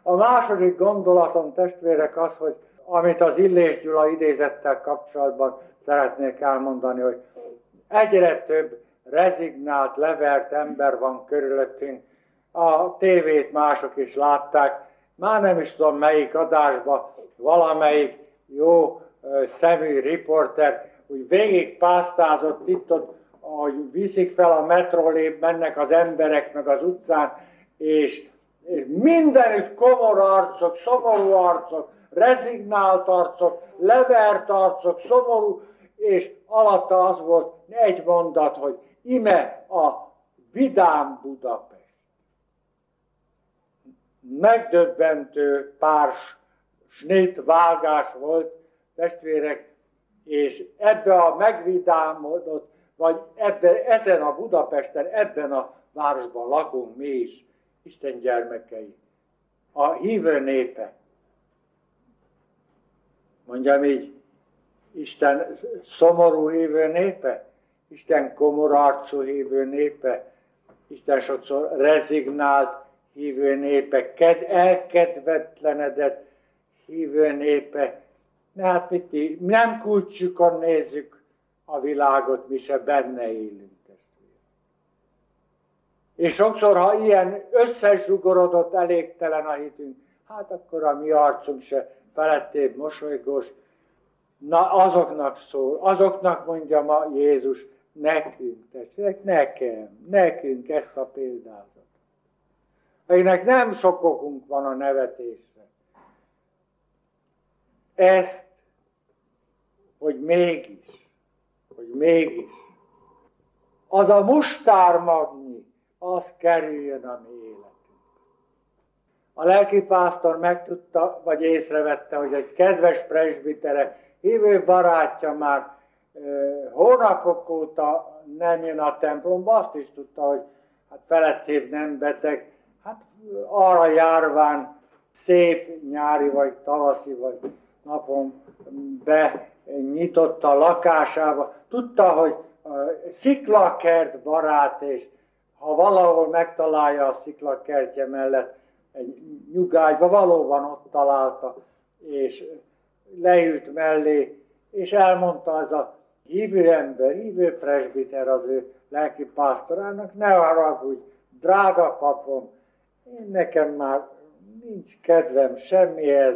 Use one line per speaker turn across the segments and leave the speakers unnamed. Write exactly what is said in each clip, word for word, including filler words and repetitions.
A második gondolatom, testvérek, az, hogy amit az Illés Gyula idézettel kapcsolatban szeretnék elmondani, hogy egyre több rezignált, levert ember van körülöttünk. A tévét mások is látták. Már nem is tudom melyik adásban valamelyik jó szemű riporter úgy végig pásztázott itt, ott, ahogy viszik fel a metrólép, mennek az emberek meg az utcán, és, és mindenütt komor arcok, szomorú arcok, rezignált arcok, levert arcok, szomorú, és alatta az volt egy mondat, hogy ime a vidám Budapest. Megdöbbentő pár snit vágás volt, testvérek, és ebbe a megvidámodott, vagy ebbe, ezen a Budapesten, ebben a városban lakunk mi is, Isten gyermekei, a hívő népe. Mondjam így, Isten szomorú hívő népe, Isten komor arcú hívő népe, Isten sokszor rezignált hívő népe, ked, elkedvetlenedett hívő népe. Hát mit, nem kulcsukon nézzük a világot, mi se benne élünk. És sokszor, ha ilyen összezsugorodott, elégtelen a hitünk, hát akkor a mi arcunk se felettébb mosolygós. Na azoknak szól, azoknak mondja ma Jézus, nekünk, tessék, nekem, nekünk ezt a példázatot. Akinek nem sok okunk van a nevetésre. Ezt, hogy mégis, hogy mégis, az a mustármagnyi, az kerüljön a mi életünk. A lelkipásztor megtudta, vagy észrevette, hogy egy kedves presbitere, hívő barátja már e, hónapok óta nem jön a templomba, azt is tudta, hogy hát felettébb nem beteg, hát arra járván szép nyári vagy tavaszi vagy napon benyitotta a lakásába. Tudta, hogy sziklakert barát, és ha valahol megtalálja a sziklakertje mellett egy nyugágyba, valóban ott találta, és leült mellé, és elmondta az a hívő ember, hívő presbiter az ő lelkipásztorának, ne haragudj, drága papom, én nekem már nincs kedvem semmihez,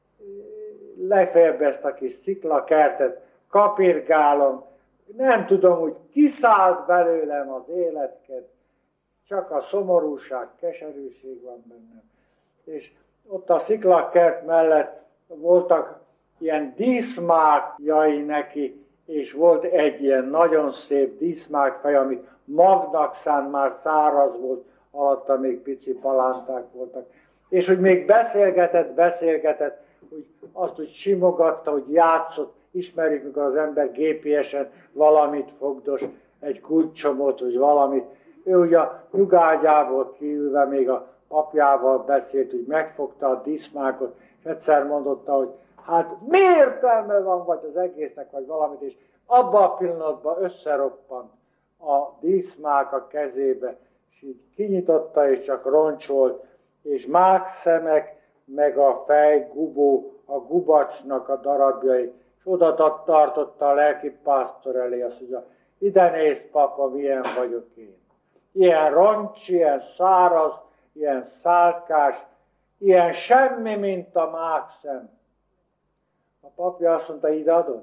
legfeljebb ezt a kis sziklakertet kapirgálom, nem tudom, hogy kiszállt belőlem az életket, csak a szomorúság, keserűség van bennem. És ott a sziklakert mellett voltak ilyen díszmákjai neki, és volt egy ilyen nagyon szép díszmákfej, amit magnak szánt, már száraz volt, alatta még pici palánták voltak. És hogy még beszélgetett, beszélgetett, hogy azt, hogy simogatta, hogy játszott, ismerjük, mikor az ember gé pé es-en valamit fogdos, egy kulcsomot, vagy valamit. Ő ugye a nyugágyából kiülve még a apjával beszélt, hogy megfogta a diszmákot, és egyszer mondotta, hogy hát mi értelme van, vagy az egésznek, vagy valamit, és abban a pillanatban összeroppant a díszmák a kezébe, és így kinyitotta, és csak roncs volt, és mákszemek, meg a fej, gubó, a gubacsnak a darabjai, és oda tartotta a lelkipásztor elé, azt mondja, ide nézd, papa, milyen vagyok én. Ilyen roncs, ilyen száraz, ilyen szálkás, ilyen semmi, mint a mákszem. A papja azt mondta, ide adod?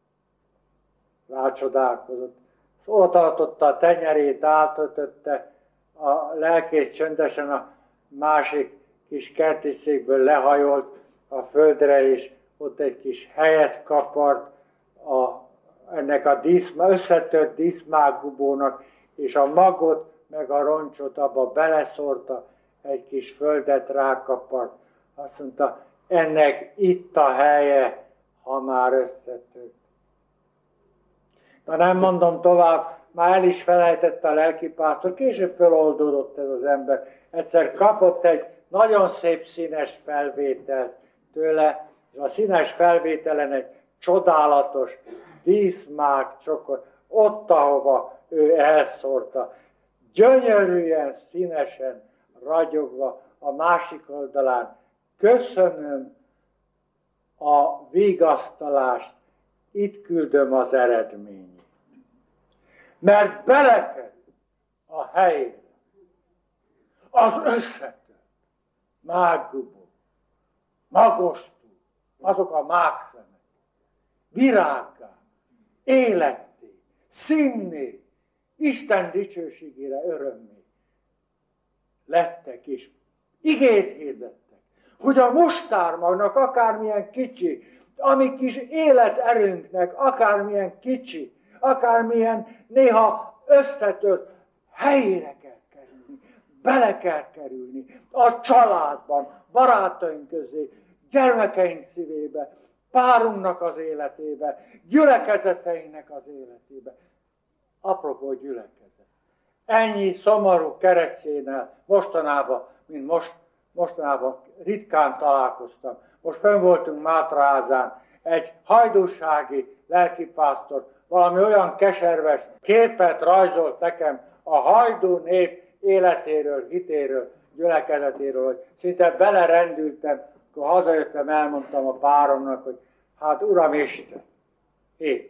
Rácsodálkozott. Szóval tartotta a tenyerét, átöltötte, a lelkész csöndesen a másik kis kertiszékből lehajolt a földre, és ott egy kis helyet kapart a, ennek a díszma, összetört díszmákgubónak, és a magot meg a roncsot abba beleszórta, egy kis földet rákapart. Azt mondta, ennek itt a helye, ha már összetört. Na nem mondom tovább, már el is felejtette a lelkipásztor, később feloldódott ez az ember. Egyszer kapott egy nagyon szép színes felvételt tőle, és a színes felvételen egy csodálatos díszmák csokor, ott, ahova ő elszórta, gyönyörűen, színesen, ragyogva, a másik oldalán köszönöm a vigasztalást, itt küldöm az eredményt. Mert belekerül a helyére az összetört, mággubó, magostú, azok a mágszemek, virággá, életté, színné, Isten dicsőségére, örömmé lettek, és igét hirdettek, hogy a mustármagnak akármilyen kicsi, ami kis életerőnknek akármilyen kicsi, akármilyen néha összetört, helyére kell kerülni, bele kell kerülni a családban, barátaink közé, gyermekeink szívébe, párunknak az életébe, gyülekezeteinek az életébe. Apropó gyülekezet. Ennyi szomorú keresztjénnel mostanában, mint most, mostanában ritkán találkoztam. Most fönn voltunk Mátraházán, egy hajdúsági lelkipásztor valami olyan keserves képet rajzolt nekem a hajdú nép életéről, hitéről, gyülekezetéről, hogy szinte belerendültem, akkor hazajöttem, elmondtam a páromnak, hogy hát Uram Isten, én.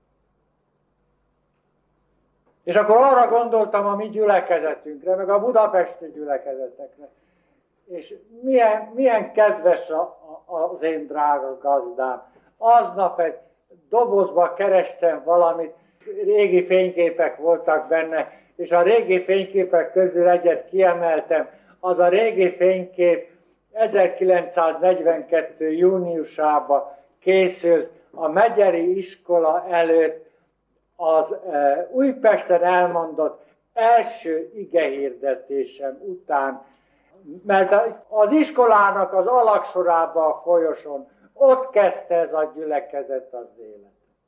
És akkor arra gondoltam a mi gyülekezetünkre, meg a budapesti gyülekezetekre. És milyen, milyen kedves a, a, az én drága gazdám. Aznap egy dobozba kerestem valamit, régi fényképek voltak benne, és a régi fényképek közül egyet kiemeltem. Az a régi fénykép ezerkilencszáznegyvenkettő júniusában készült a Megyeri iskola előtt, az e, Újpesten elmondott első igehirdetésem után, mert az iskolának az alagsorában a folyoson ott kezdte ez a gyülekezet az élet.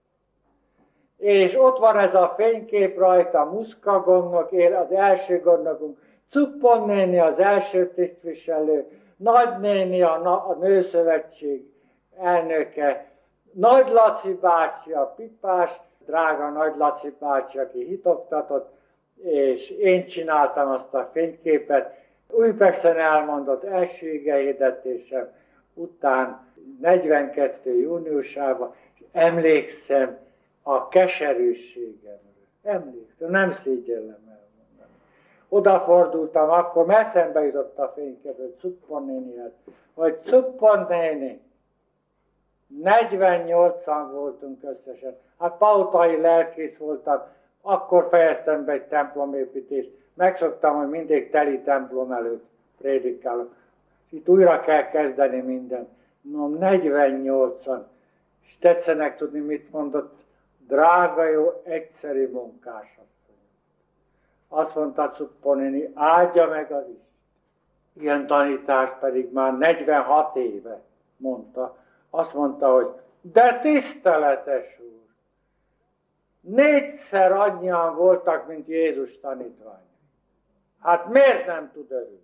És ott van ez a fénykép rajta, Muszka gondnok, az első gondnokunk, Cuppon néni az első tisztviselő, Nagynéni a, a Nőszövetség elnöke, Nagy Laci bácsi, a pipás, drága Nagy Laci bácsi, aki hitoktatott, és én csináltam azt a fényképet. Újpesten elmondott első igehirdetésem után negyvenkettő júniusában, és emlékszem a keserűségemről. Emlékszem, nem szégyellem elmondani. Odafordultam, akkor eszembe jutott a fénykép, hogy Cuppon nénihez, hogy Cuppon néni, negyvennyolcan voltunk összesen. Hát pautai lelkész voltam, akkor fejeztem be egy templomépítést. Megszoktam, hogy mindig teli templom előtt prédikálok. Itt újra kell kezdeni mindent. No, negyvennyolcan. És tetszenek tudni, mit mondott? Drága jó, egyszerű munkásasszony. Azt mondta Cuppon néni, áldja meg az Isten. Ilyen tanítás pedig már negyvenhat éve mondta. Azt mondta, hogy de tiszteletes úr, négyszer annyian voltak, mint Jézus tanítvány. Hát miért nem tud örülni?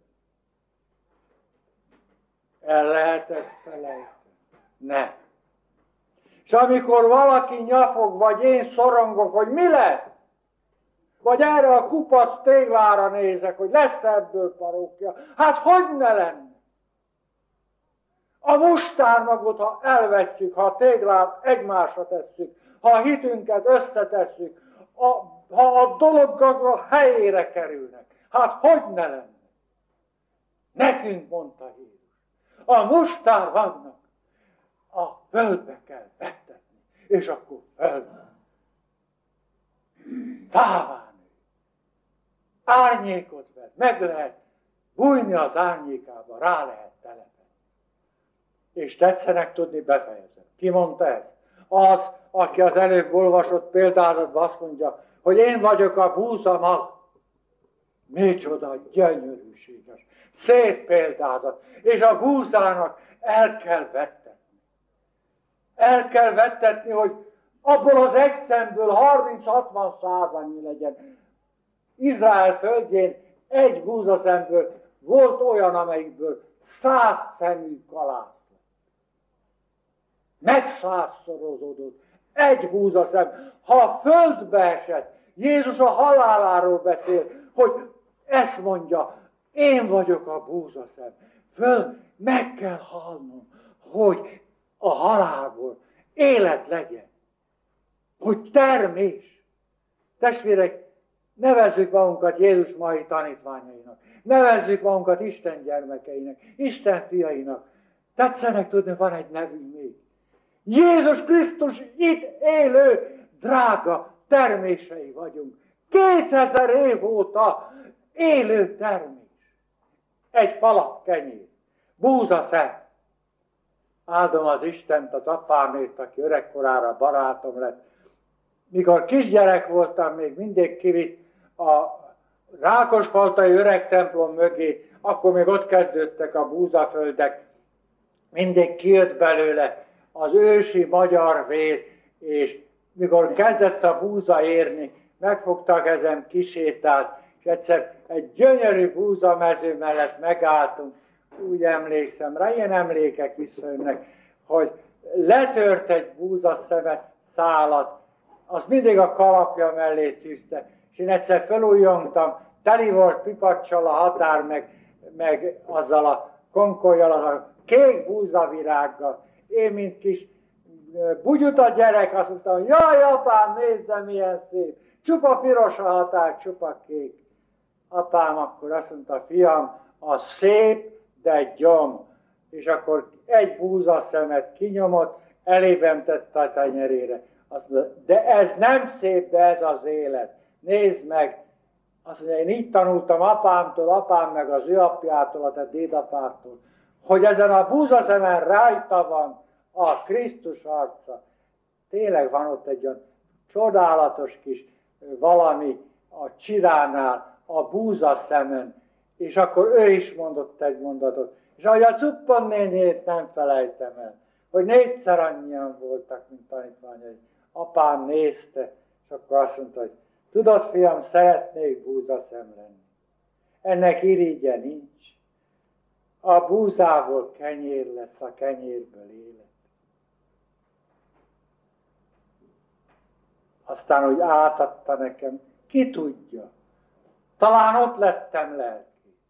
El lehet ezt felejteni? Nem. És amikor valaki nyafog, vagy én szorongok, hogy mi lesz? Vagy erre a kupac téglára nézek, hogy lesz ebből parókja. Hát hogy ne lenne? A mustármagot, ha elvetjük, ha a téglát egymásra tesszük, ha a hitünket összetesszük, a, ha a dolgok a helyére kerülnek, hát hogy ne lenne? Nekünk mondta Jézus, a mustármagnak a földbe kell vettetni, és akkor földbe. Fává nő. Árnyékot vett, meg lehet bújni az árnyékába, rá lehet telepedni. És tetszenek tudni, befejezem. Ki mondta ezt? Az, aki az előbb olvasott példázatban azt mondja, hogy én vagyok a búzamag. Micsoda gyönyörűséges, szép példázat. És a búzának el kell vettetni. El kell vettetni, hogy abból az egy szemből harminc-hatvan százannyi legyen. Izrael földjén egy búzaszemből volt olyan, amelyikből száz szemű kalász. Megszázszorozódott. Egy búzaszem. Ha a földbe esett, Jézus a haláláról beszél, hogy ezt mondja, én vagyok a búzaszem. Föl meg kell halnom, hogy a halálból élet legyen. Hogy termés. Testvérek, nevezzük magunkat Jézus mai tanítványainak. Nevezzük magunkat Isten gyermekeinek, Isten fiainak. Tetszenek tudni, van egy nevünk még. Jézus Krisztus itt élő, drága termései vagyunk. Kétezer év óta élő termés. Egy falat kenyér, búzaszem. Áldom az Istent, az apámért, aki öregkorára barátom lett. Mikor kisgyerek voltam, még mindig kivitt a Rákospaltai öreg templom mögé, akkor még ott kezdődtek a búzaföldek. Mindig kijött belőle az ősi magyar vér, és mikor kezdett a búza érni, megfogta a kezem, kisétált, és egyszer egy gyönyörű búzamező mellett megálltunk, úgy emlékszem rá, ilyen emlékek visszajönnek, hogy letört egy búzaszemet, szálat, azt mindig a kalapja mellé tűzte, és én egyszer felújjongtam, teli volt pipacsal a határ, meg, meg azzal a konkolyjal, a kék búzavirággal. Én, mint kis bugyuta gyerek, azt mondtam, jaj, apám, nézze, milyen szép, csupa piros a határ, csupa kék. Apám akkor azt mondta, fiam, a szép, de gyom. És akkor egy búzaszemet kinyomott, elében tette a tenyerére. Azt mondta, de ez nem szép, de ez az élet. Nézd meg! Azt mondja, én így tanultam apámtól, apám meg az ő apjától, a te dédapától, hogy ezen a búzaszemen rajta van a Krisztus arca. Tényleg van ott egy olyan csodálatos kis valami a csiránál, a búzaszemen, és akkor ő is mondott egy mondatot. És ahogy a Cuppon nénjét nem felejtem el, hogy négyszer annyian voltak, mint tanítványai. Apám nézte, és akkor azt mondta, hogy tudod, fiam, szeretnék búzaszem lenni. Ennek irigye nincs. A búzából kenyér lesz, a kenyérből élet. Aztán, hogy átadta nekem, ki tudja. Talán ott lettem lelki.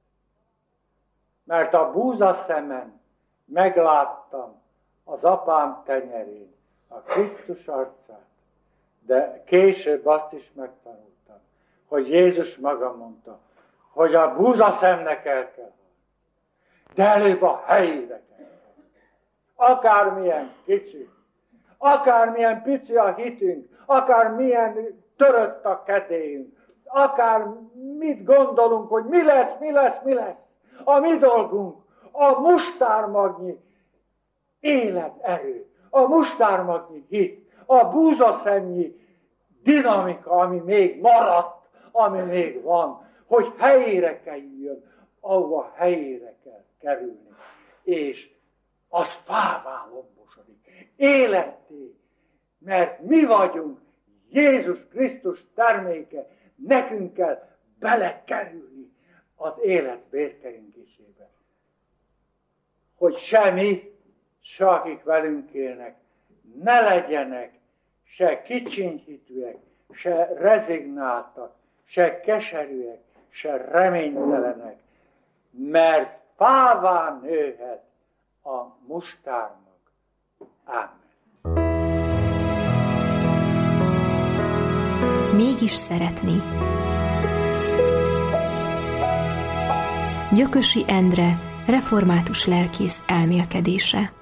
Mert a búzaszemen megláttam az apám tenyerén a Krisztus arcát. De később azt is megtanultam, hogy Jézus maga mondta, hogy a búzaszemnek el kell halni. De előbb a helyére kell halni. Akármilyen kicsi, akármilyen pici a hitünk, akármilyen törött a kedélyünk, akár mit gondolunk, hogy mi lesz, mi lesz, mi lesz. A mi dolgunk, a mustármagnyi életerő, a mustármagnyi hit, a búzaszemnyi dinamika, ami még maradt, ami még van, hogy helyére kell jön, ahova helyére kell kerülni. És az fává lombosodik, életté, mert mi vagyunk Jézus Krisztus terméke, nekünk kell belekerülni az élet vérkeringésébe. Hogy semmi, se akik velünk élnek, ne legyenek se kicsinyhitűek, se rezignáltak, se keserűek, se reménytelenek, mert fává nőhet a mustármag. Ámen.
Mégis szeretni. Gyökösi Endre református lelkész elmélkedése.